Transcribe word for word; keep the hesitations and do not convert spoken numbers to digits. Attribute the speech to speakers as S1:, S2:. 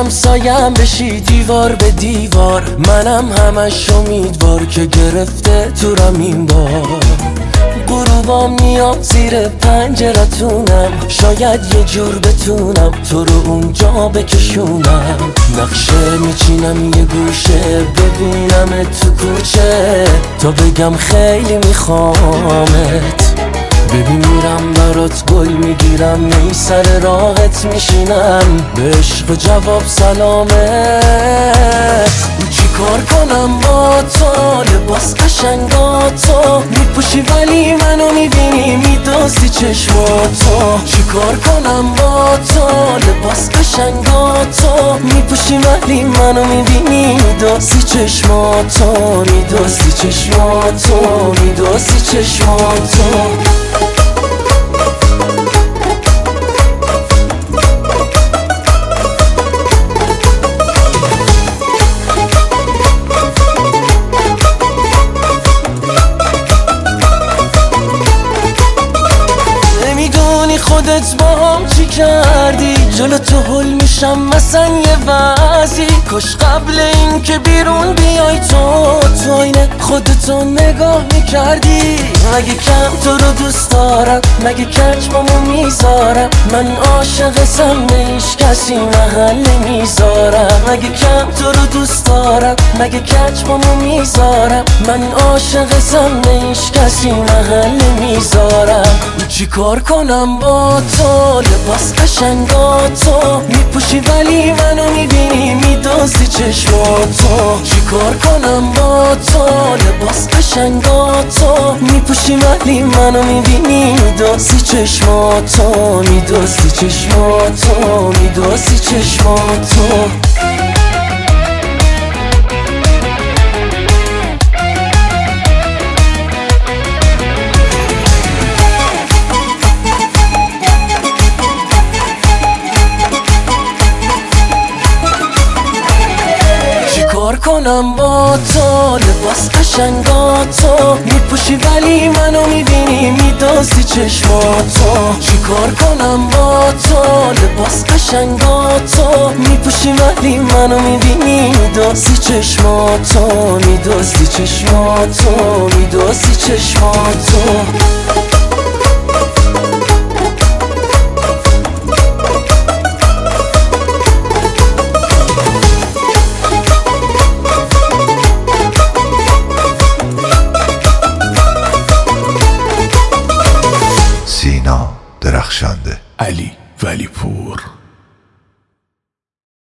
S1: همسایم بشی دیوار به دیوار، منم همش امیدوار که گرفته تورم این بار. غروبا میام زیر پنجرتونم، شاید یه جور بتونم تو رو اونجا بکشونم. نقشه میچینم یه گوشه، ببینم تو کوچه تا بگم خیلی میخوامت. ببین میرم برات گل میگیرم، می سر راحت میشینم، به عشق و جواب سلامت. چی کار کنم با تو، لباس قشنگاتو میپوشی ولی منو میبینی میدوزی چشماتو. چی کار کنم با تو، لباس قشنگاتو میپوشی ولی منو میبینی میدوزی چشماتو، میدوزی چشماتو، میدوزی چشماتو. خودت با هم چی کردی، جلو تو هل میشم مثلا یه وضعی. کاش قبل این که بیرون بیای تو تو اینه خودتو نگاه میکردی. مگه کم تو رو دوست دارم، مگه کچمامو میذارم، من عاشقتم به هیچ کسی محل نمیذارم. مگه کم تو رو دوست دارم، مگه کچمامو میذارم، من عاشقتم به هیچ کسی محل نمیذارم. چی کار کنم با تو، لباس قشنگاتو میپوشی ولی منو میبینی میدوزی چشماتو. چی کار کنم با تو، لباس قشنگاتو میپوشی ولی منو میبینی میدوزی چشماتو، میدوزی چشماتو، میدوزی چشماتو. کار کنم با تو، لباس قشنگاتو میپوشی ولی منو میبینی میدوزی چشماتو. چی کار کنم با تو، لباس قشنگاتو میپوشی ولی منو میبینی میدوزی چشماتو، میدوزی چشماتو، میدوزی چشماتو.
S2: سینا درخشنده،
S3: علی ولیپور.